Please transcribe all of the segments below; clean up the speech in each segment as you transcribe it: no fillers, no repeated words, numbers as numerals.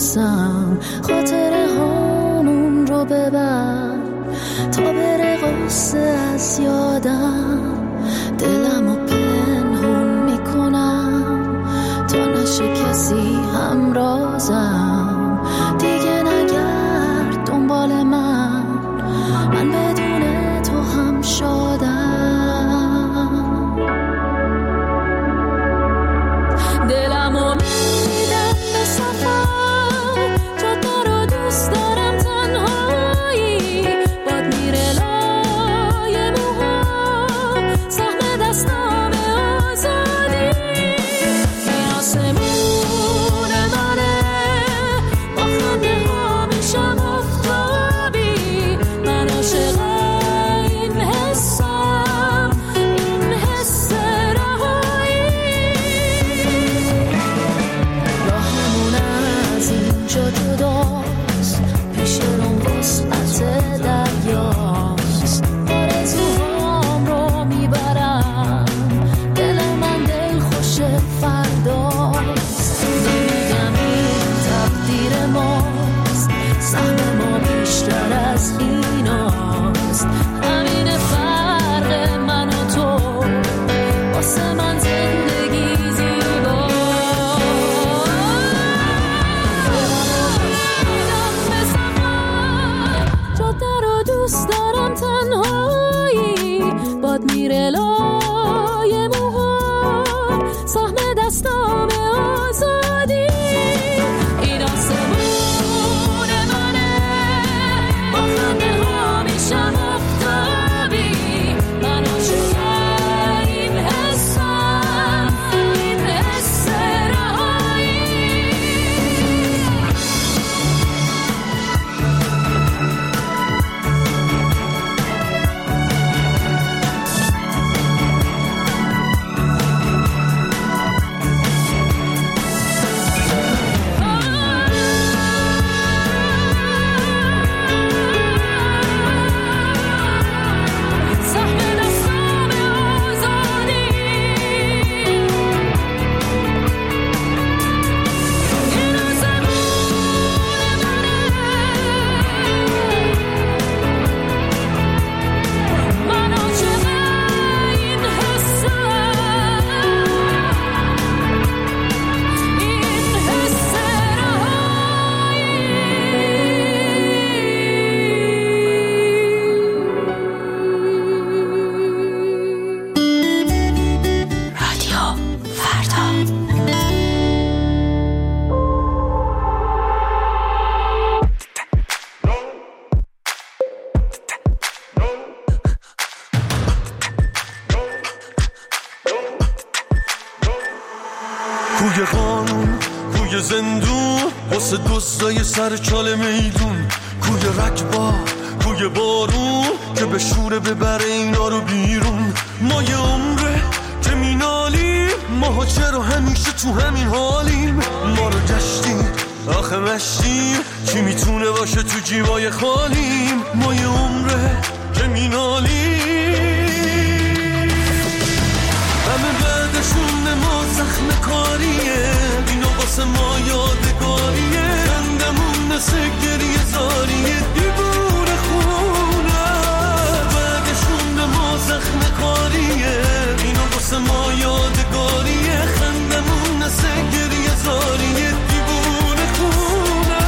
میرسم خاطره هامون رو ببر تا بره غصه از یادم دلمو پنهون میکنم تا نشه کسی همرازم دیگه نگرد دنبال من بدون تو هم شادم دلمو میدم به سفر جاده رو دوست دارم تنهایی باد میره لای موهام سهم دستام آزادی این آسمون منه با خنده ها میشم افتابی من عاشق این حسم این حس رهایی راهمون از اینجا جداست پیش روم وسعت دریاست آرزوهام رو میبرم دل من دل خوش فرداست نمیگم این تقدیر ماست سهم ما بیشتر از ایناست همین فرق من و تو واسه من زندگی زیباست به سفر جاده رو دوست دارم تنهایی باد میره لای موهام سهم دستام آزادی این آسمون منه با خنده ها میشم افتابی من عاشق این حسم این حس رهایی سهم دستام آزادی این آسمون منه من عاشق این حسم این حس رادیو فردا کوی قانون کوی زندون واسه دوستای سر چاله میدون کوی رکبا کوی بارون که به شوره ببره اینا رو بیرون ما یه عمره که مینالیم ماها چرا همیشه تو همین حالیم ما رو گشتیم آخه مشتیم کی میتونه باشه تو جیبای خالیم ما یه عمره که مینالیم همه بعدشون ما زخم کاریه اینا واسه ما یادگاریه خندمون مثل گریه زاریه دیوونه خونه بعدشون ما زخم کاریه اینا واسه ما یادگاریه خندمون مثل گریه زاریه دیوونه خونه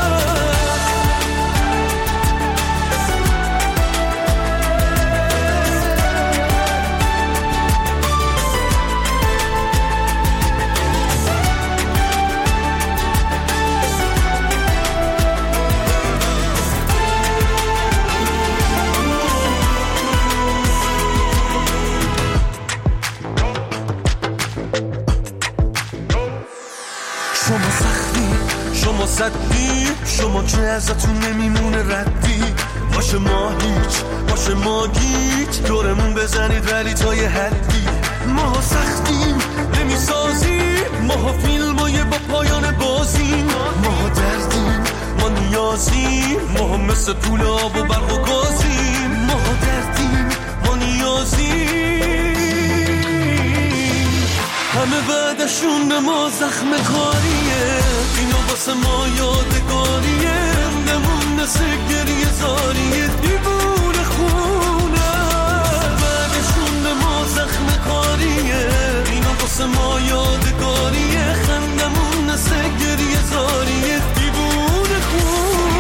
شما سختی شما صدی شما که ازتون نمیمونه ردی باشه ما هیچ باشه ما گیج دورمون بزنید ولی تا یه حدی ما سختیم نمیسازیم ما فیلمای با پایان بازیم ما دردیم ما نیازیم ما مثل پول آب و برق و گازیم ما دردیم ما نیازیم همه بعدشون به ما زخم کاریه، اینا واسه ما یادگاریه، رندمون مثل گریه زاریه دیوونه خونه. بعدشون به ما زخم کاریه، اینا واسه ما یادگاریه، خندمون مثل گریه زاریه دیوونه خونه.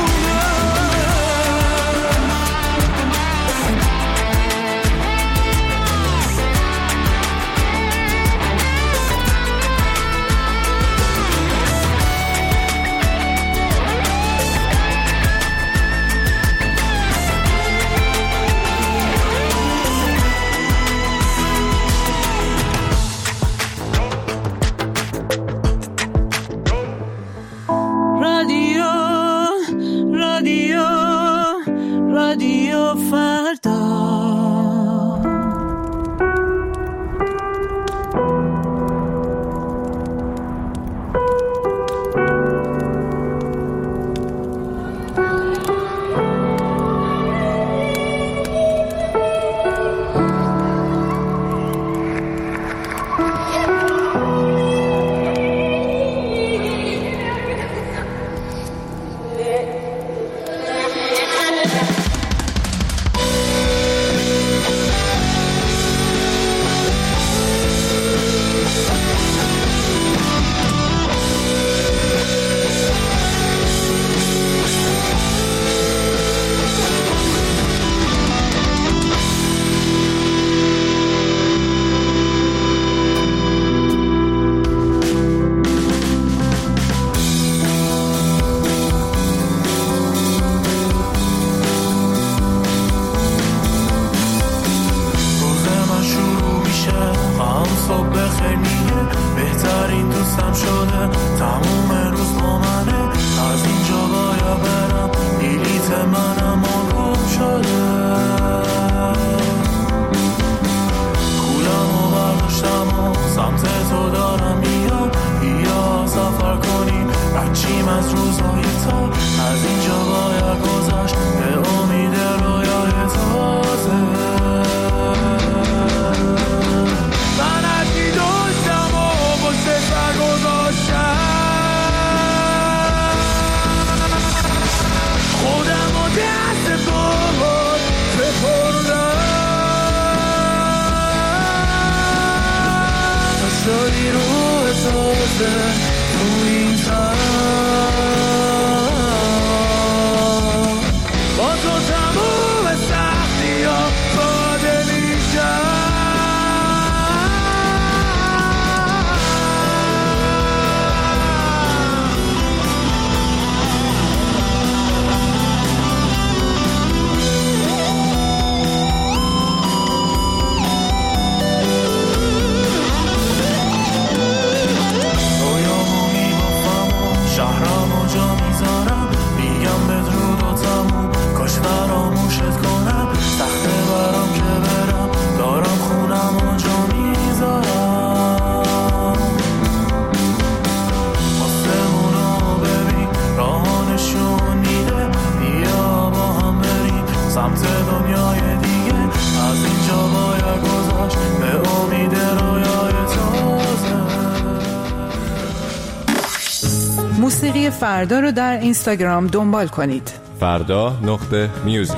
رادیو فردا. موسیقی فردا رو در اینستاگرام دنبال کنید. فردا.music.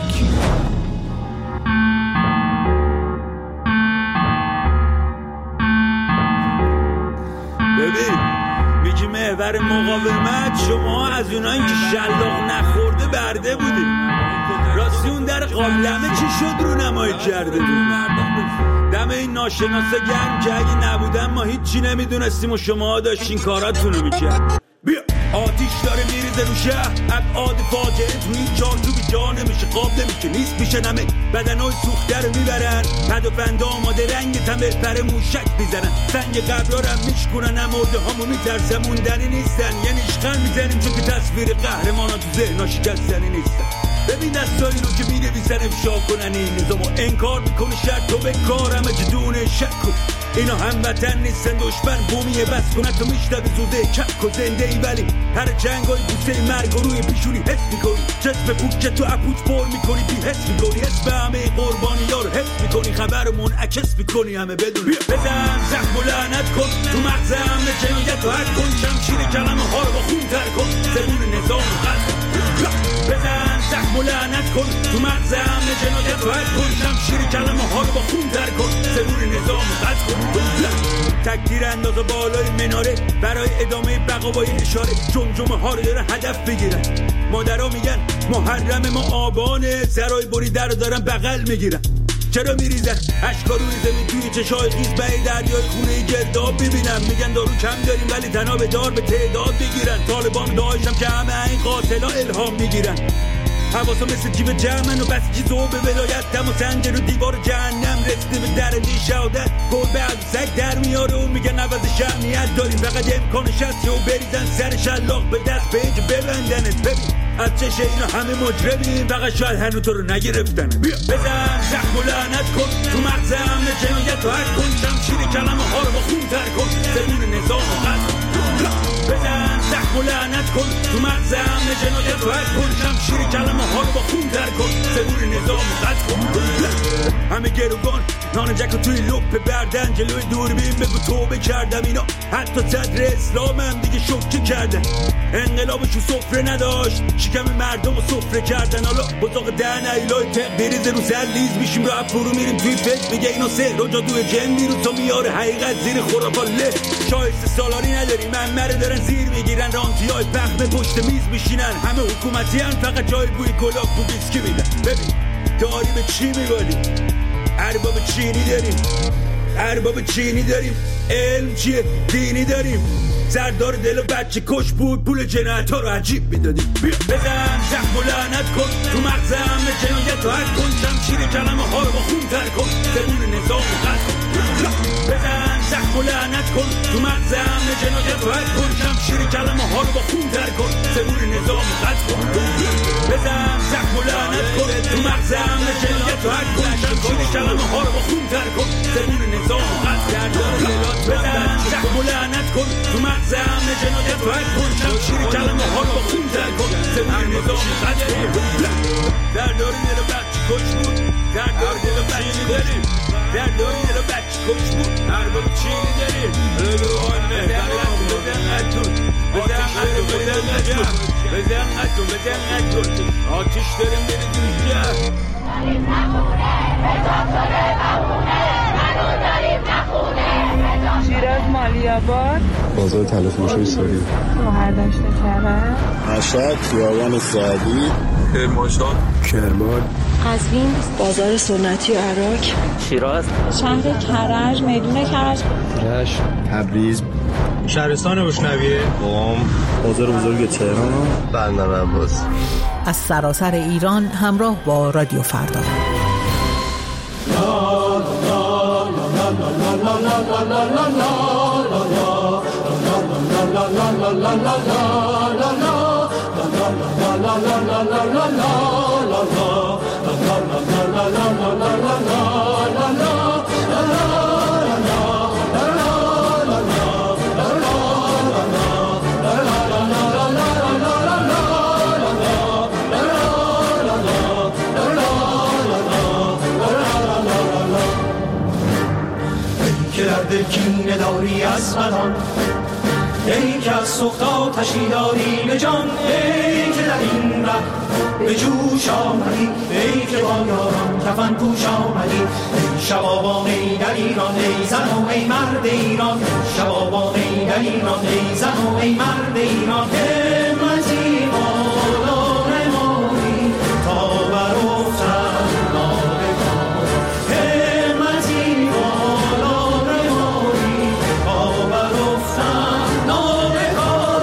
ببین میگی محور مقاومت، شما از اونایی که شلاق نخورده برده بودی. راستی اون در قابلمه چی شد رو نمایی کرده بود؟ دم این ناشناسه گرم که اگه نبودن ما هیچی نمیدونستیم و شما داشتین کاراتونو میکرد. بیا آتیش داره میریزه رو شهر، ابعاد فاجعه تو این چارچوبی جا نمیشه، قاب نمیشه، نیست میشه نمه، بدنای سوخته رو میبرن، پد و فنده آماده رنگ تمه پر موشک میزنن، سنگ قبرا رو میشکنن، امورده هامو میترسن، موندنی نیستن، یعنی اشغال میزنیم چون که تصویر قهرمانا تو ذهنا شکستنی نیستن. ببین دستایی رو که مینویسن افشا کنن این نظامو انکار میکنه، شرط تو به کارمه جدونه شک کن، اینا هموطن نیستن دشمن بومیه بس کنه تو میشنوی زوده کک و زنده ای ولی هر جنگای بوسه مرگ و روی پیشونی حس میکنی جذب پوک تو اپوت پر میکنی بی حس میکنی حس به همه قربانی ها رو حس میکنی خبر رو منعکس میکنی همه بدونی بزن زخم و لعنت کن تو مغز همه جنایت رو حد کن شمشیر کلمه ها رو با خون تر کن زبون نظام رو قد کن بزن زخم و لعنت کن تو مغز همه جنایت رو حد کن شمشیر کلمه ها رو با خون تر کن زبون نظام رو قد کن تکتیر انداز بالای مناره برای ادامه بقا با این اشاره جمجمه ها رو دارن هدف بگیرن مادرها میگن محرم ما آبانه سرای بری در رو دارن بغل میگیرن چرا میریزن اشکا روی زمین توی چشای خیز به دریای خونه گرداب ببینم میگن دارو کم داریم ولی تناب دار به تعداد بگیرن طالبان داشتم که همه این قاتلا الهام میگیرن حواسا مثل جیب جمعن و بسیجی زوب ولایت دم و سنجر و دیوار جهنم رسیده به درجه شهادت گل بعد سگ در میاره و میگن عوض شهمیت داریم فقط امکانش هست و بریزن سر شلاق به دست پیج ببندنت ببین از چشه اینا همه مجرمیم فقط شاید هنو تو رو نگرفتن بزن زخم و لعنت کن تو مغز همه جنایت رو حد کن شمشیر کلمه ها رو با خون تر کن زبون نظام رو قد کن بزن زخم و لعنت کن تو مغز همه جنایت رو حد کن شمشیر کلمه ها رو با خون تر کن زبون نظام رو قد کن همه گروگان نان جک توی لپ بردن جلوی دوربین بگو توبه کردم اینا حتی صدر اسلام هم دیگه شوکه کردن انقلابشو سفره نداشت شکم مردم رو سفره کردن حالا بزاق دهن ایلای تق بریز رو سر لیز میشیم رو فرو میریم توی فکر میگه اینا سهر و جادوی جن میرون تا میاره حقیقت زیر خرافاله شایسته سالاری نداریم منمره دارن زیر میگیرن رانتی های پخمه پشت میز میشینن همه حکومتی هن فقط جای بوی گلاب بو بیسکی میدن ببین داری به چی میبالی ارباب چینی داریم ارباب چینی داریم علم چیه دینی داریم سردار دل و بچه کش بود پول جنایت ها رو عجیب میدادیم بزن زخم و لعنت کن تو مغز همه جنایت رو حد کن شمشیر کلمه ها رو با خون تر کن زبون نظام رو قد کن بزن زخم و لعنت کن تو مغز همه جنایت رو حد کن شمشیر کلمه ها رو با خون تر کن زبون نظام رو قد کن بزن زخم و لعنت کن تو مغز همه جنایت رو حد کن شمشیر کلمه ها رو با خون تر کن زبون نظام رو قد کن بزن زخم و لعنت کن تو مغز همه جنایت رو حد کن شمشیر کلمه ها رو با خون تر کن زبون نظام رو قد کن درداری دل بچه کش بود درداری دل بچه داریم درداری دل بچه کش بود ارباب چینی داریم بگو آنه بزن اتون بزن اتون آتیش داریم بری دوشه داریم نخونه بزن شده بمونه منو داریم نخونه شیراز مالیاباد بازار تلفروشی سوری شوهر داشته کرد مشهد خیابان سعدی کرمانشاه کرمان قزوین بازار سنتی عراق شیراز شهر کرج میدون کرج رشت تبریز شهرستان بشنویه قم بازار بزرگ تهران بندر عباس از سراسر ایران همراه با رادیو فردا دل کینه داری از بدان ای که از سخت آتشی داری به جان ای که در این ره به جوش آمدی ای که با یاران کفن پوش آمدی ای شبابان ای در ایران ای زن و ای مرد ایران شبابان ای در ایران ای زن و ای مرد ایران همتی بالا نمایی تا برافتن ناگهان همتی بالا نمایی تا برافتن ناگهان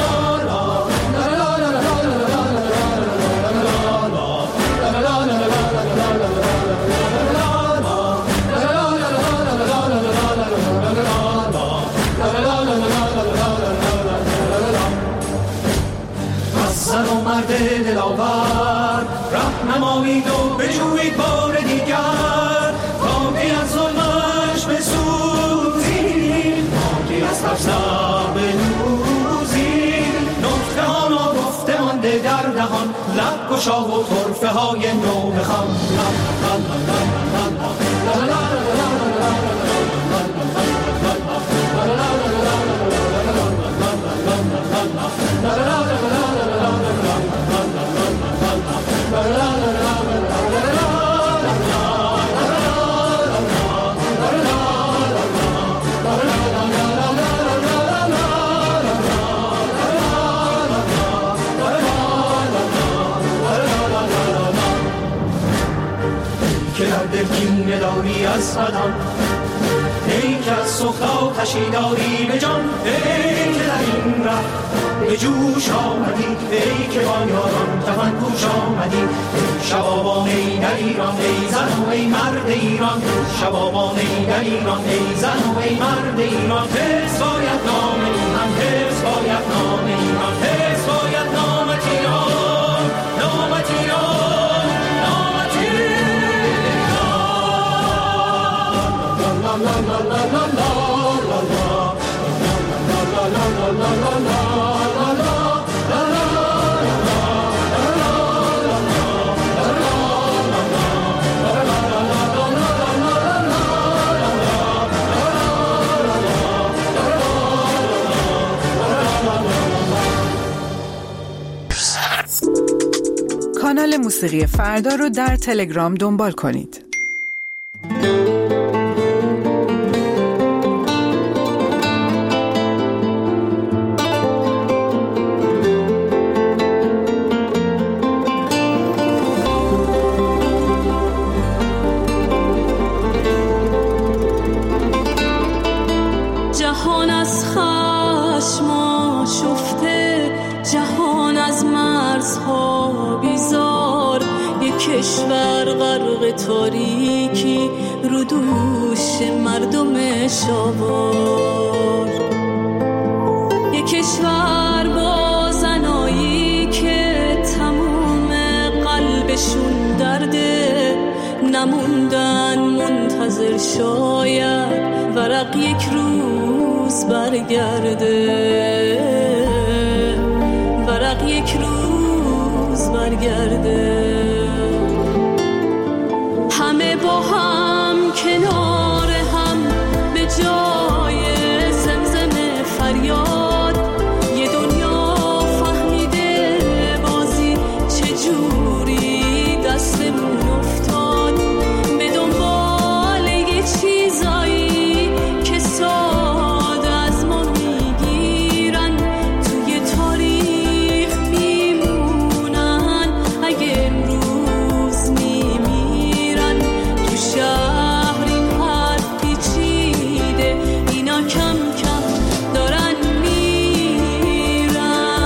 زن و مرد دلاور رهنمایید و بجویید بار دیگر تا که از ظلمش به سوی لب روزی نکته ها نگفته مانده در دهان لب گشا و طرفه های نو بخوان که در دل کینه داری از بدان ای که از سوخت آتشی داری به جان ای که در این ره به جوش آمدی ای که با یاران کفن پوش آمدی ای شبابان ای در ایران ای زن و ای مرد ایران شبابان ای در ایران ای زن و ای مرد ایران حفظ باید نام ایران حفظ باید نام ایران حفظ باید نامت ایران نامت ایران نامت ایران لا لا لا لا لا لا لا لا کانال موسیقی فردا رو در تلگرام دنبال کنید. جهان از خشم آشفته، جهان از مرزها بیزار، یک کشور غرق تاریکی رو دوش مردم شاوار، یک کشور با زنایی که تموم قلبشون درده، نموندن منتظر شاید ورق یک روز برگرده، ورق یک روز برگرده. همه با هم کنار هم به جای زمزم فریاد، یه دنیا فهمیده بازی چجوری دستمون افتاد، به دنبال یه چیزایی که ساده از ما میگیرن، توی تاریخ میمونن اگه امروز میمیرن. تو شهر این حرف پیچیده، اینا کم کم دارن میرن.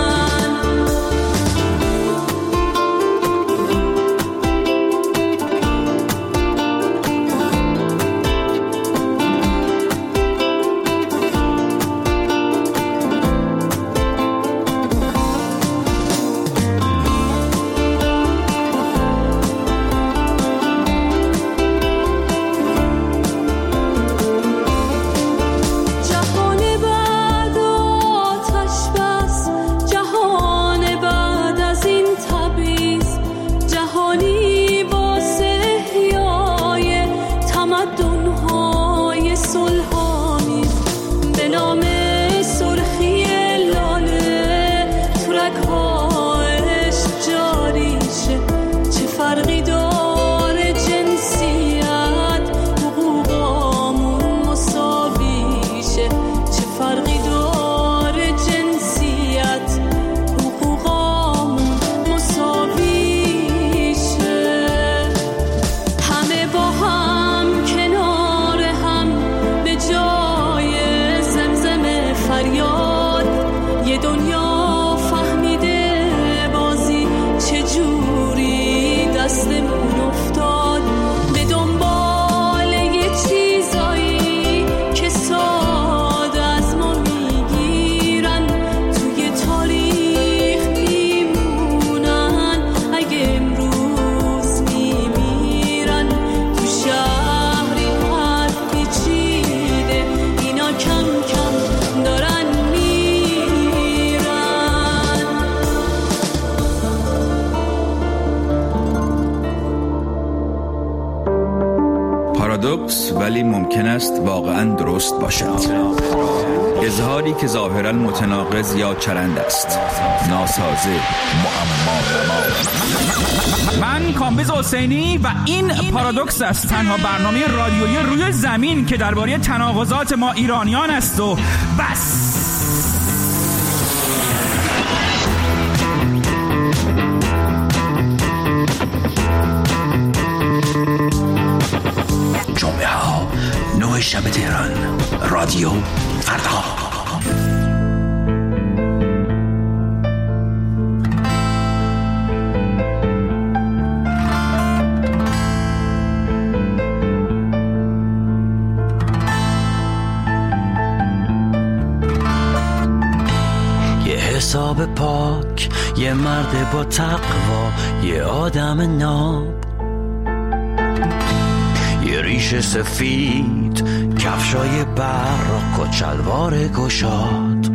جهان بعد آتش بس، جهان بعد از این تبعیض، جهانی واسه احیای تمدن‌های صلح‌آمیز، به نام سرخی لاله تو رگ‌ها عشق جاری شه. چه فرقی داره جنسیت، حقوقامون مساوی شه. چه فرقی داره جنسیت، حقوقامون مساوی شه. همه با هم کنار هم به جای زمزم فریاد، یه دنیا فهمیده بازی چجوری دستمون پارادوکس ولی ممکن است واقعا درست باشد. اظهاری که ظاهرا متناقض یا چرند است، ناسازه، معما. من کامبیز حسینی و این پارادوکس است، تنها برنامه رادیویی روی زمین که درباره تناقضات ما ایرانیان است و بس. جمعه ها 9 شب تهران، رادیو فردا. یه حساب پاک، یه مرد با تقوا، یه آدم ناب، یه ریش سفید، کفشای براق و چلوار گشاد.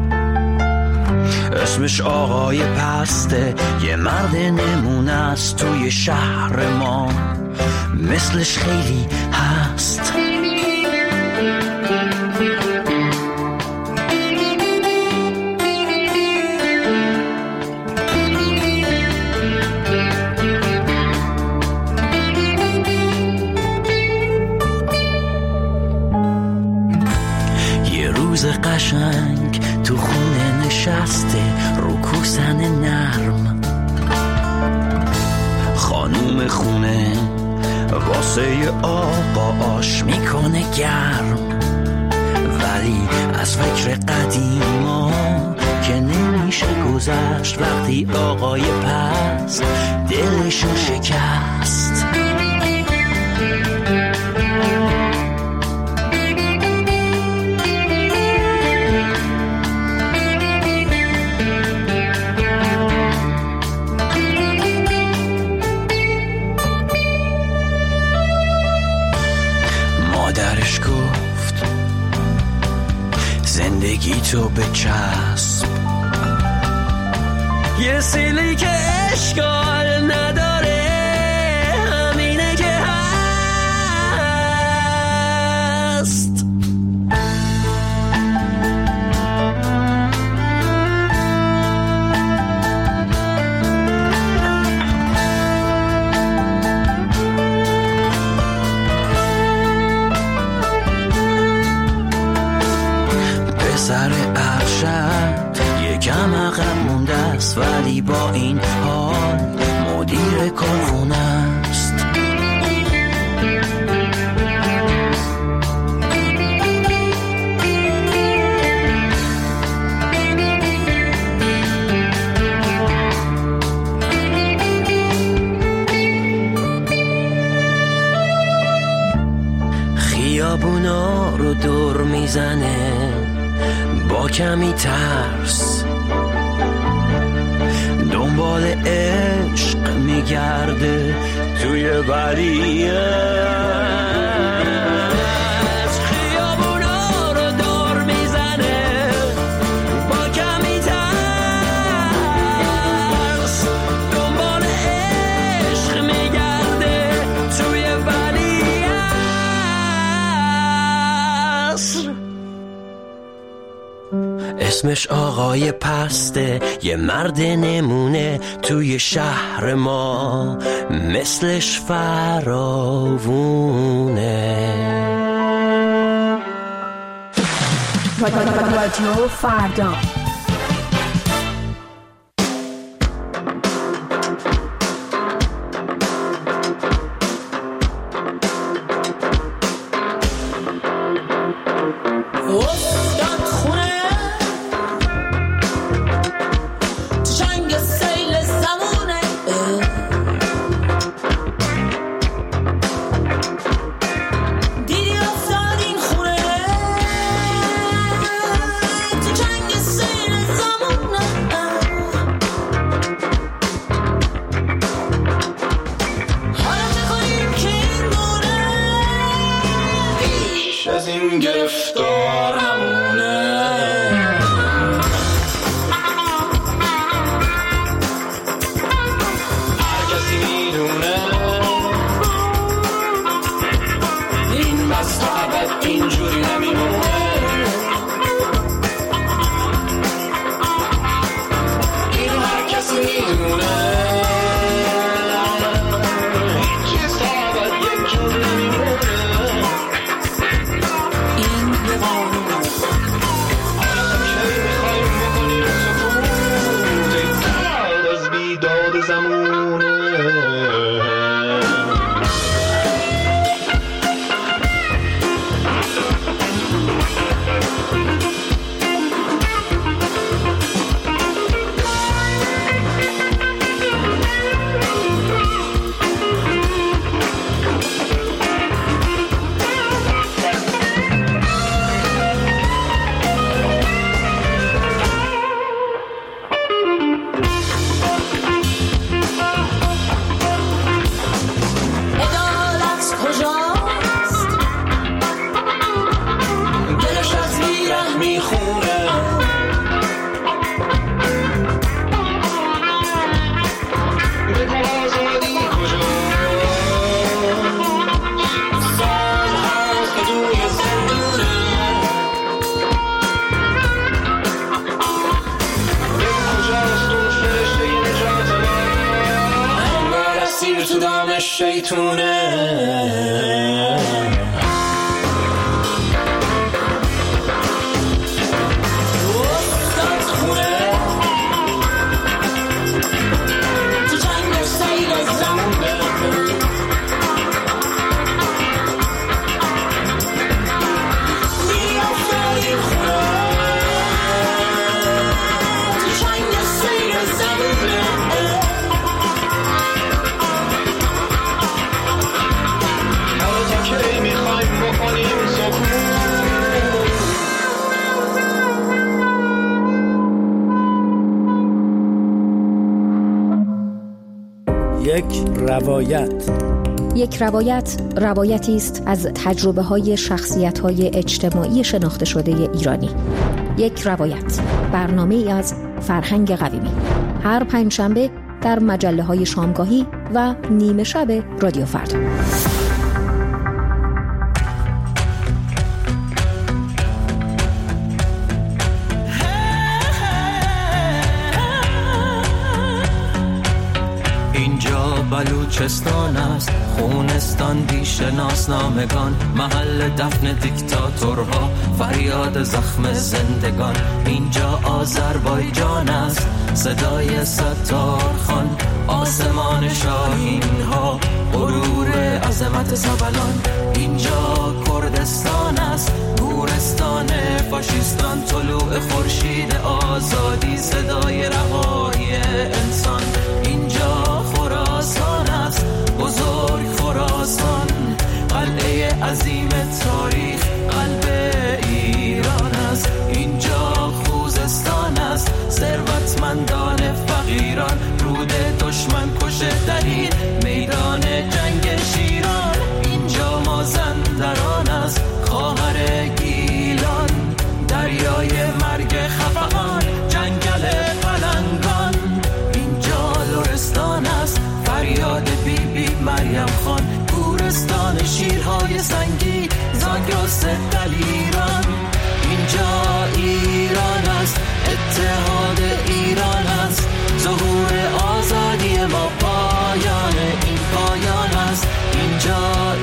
اسمش آقای پسته، یه مرد نمونه است توی شهر ما، مثلش خیلی هست. قشنگ تو خونه نشسته رو کوسن نرم، خانوم خونه واسه آقا آش میکنه گرم، ولی از فکر قدیما که نمیشه گذشت وقتی آقای پس دلشو شکست. مادرش گفت زندگی تو به چسب، یه سیلی که اشکال نداره، همینه که هست. سر ارشد یکم عقب مونده است، ولی با این حال مدیر کارخونه است. خیابونا رو دور میزنه با کمی ترس، دنبال عشق میگرده توی وریه. خیابونا رو دور میزنه با کمی ترس، دنبال عشق میگرده توی وریه. اسمش آقای پسته، یه مرد نمونه توی شهر ما، مثلش فراوونه. رادیو فردا. شیر تو دام شیطونه. یک روایت روایتی است از تجربه‌های شخصیت‌های اجتماعی شناخته شده ایرانی. یک روایت، برنامه‌ای از فرهنگ قویمی، هر پنجشنبه در مجله‌های شامگاهی و نیمه شب رادیو فردا. بلوچستان است، خونستان بی‌شناسنامگان، محل دفن دیکتاتورها، فریاد زخم زندگان. اینجا آذربایجان است، صدای ستارخان، آسمان شاهین ها، غرور عظمت سبلان. اینجا کردستان است، گورستان فاشیستان، طلوع خورشید آزادی، صدای رهایی انسان. اینجا خراسان است، بزرگ خراسان، قلعه عظیم تاریخ، قلب ایران است. اینجا خوزستان است، ثروتمندان فقیران، رود دشمن کشه در این میدان جنگ شیران. اینجا مازندران است، خواهر گیلان، دریای مرگ خفقان، جنگل پلنگان. اینجا لرستان است، فریاد بی بی مریم خان، گورستان شیرهای سنگی، زاگرس دلیران. اینجا ایران است، اتحاد ایران است، ظهور آزادی ما، پایان این پایان است. اینجا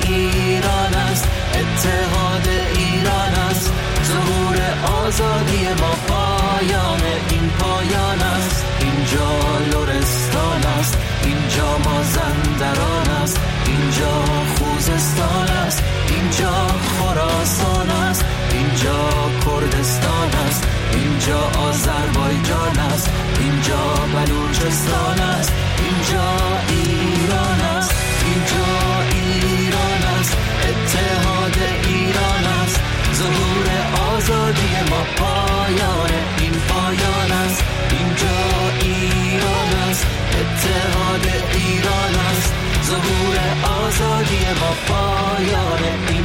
ایران است، اتحاد ایران است، ظهور آزادی ما، پایان این پایان است. اینجا لرستان است، اینجا مازندران است، اینجا خوزستان است، اینجا خراسان است، اینجا کردستان است، اینجا آذربایجان است، اینجا بلوچستان است، اینجا ایران است، اینجا ایران است، اتحاد ایران است، ظهور آزادی ما، پایان این پایان است. اینجا ایران است، اتحاد ایران است، ظهور آزادی ما، پایان این